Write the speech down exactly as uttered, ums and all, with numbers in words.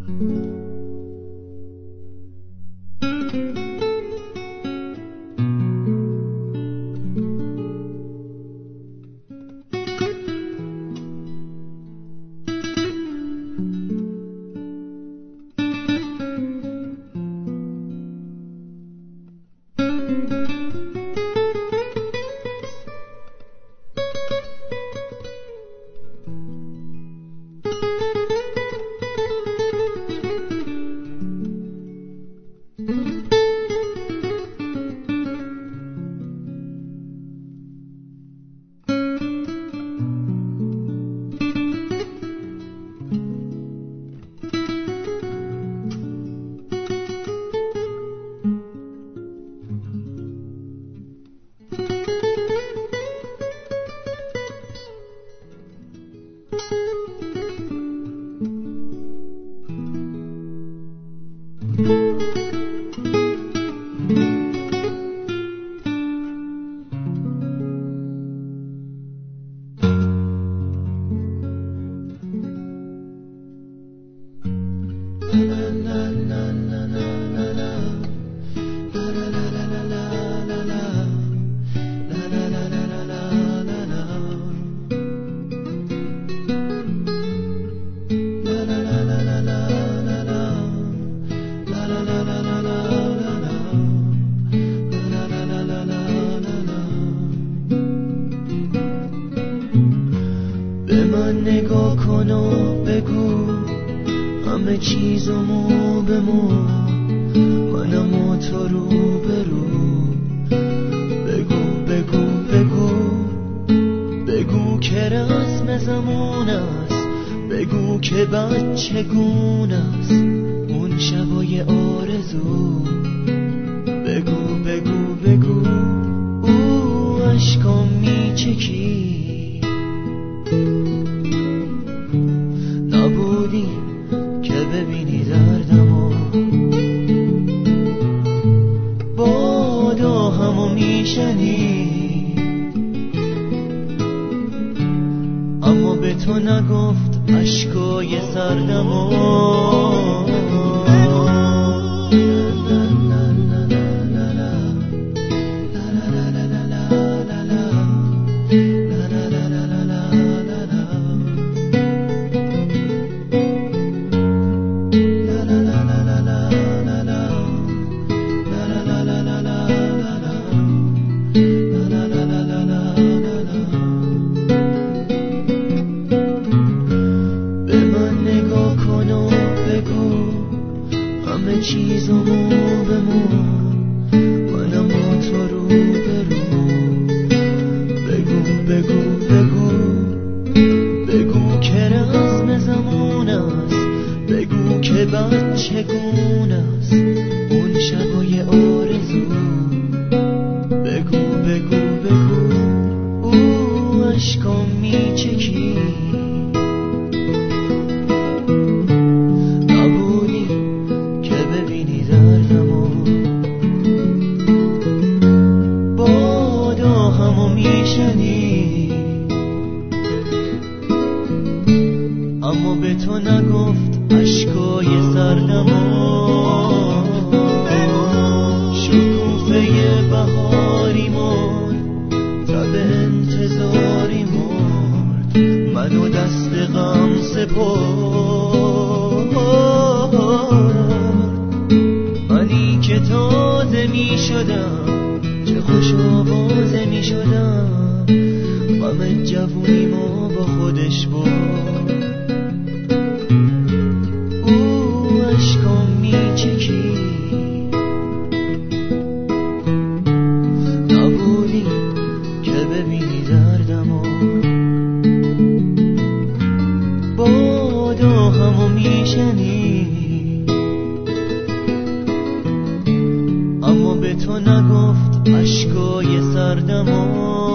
به من نگاه کن و بگو همه چیزمو بمون، منم و تو رو برو. بگو بگو بگو بگو که رسم زمان است، بگو که بچگون است اون شبای آرزو. بگو بگو بگو او عشقام میچکی، نبودی که ببینی دردمو، بادا همو میشنی اما به تو نگفت عشقای سردمو. همه چیزمو بمون، منم با تو رو برو. بگو بگو بگو بگو که رسم زمان است، بگو که بچگون است اون شبای آرزو. بگو بگو بگو او عشقام میچکی، اما به تو نگفت عشقای سردمو. شکوفه بهاری مرد، تب انتظاری مرد، منو دست غم سپرد. منی که تازه می شدم، چه خوش آوازه می شدم، غم جوونیمو با خودش برد. عشقام میچکی، نبودی که ببینی دردمو، بادا همو میشنی اما به تو نگفت عشقای سردمو.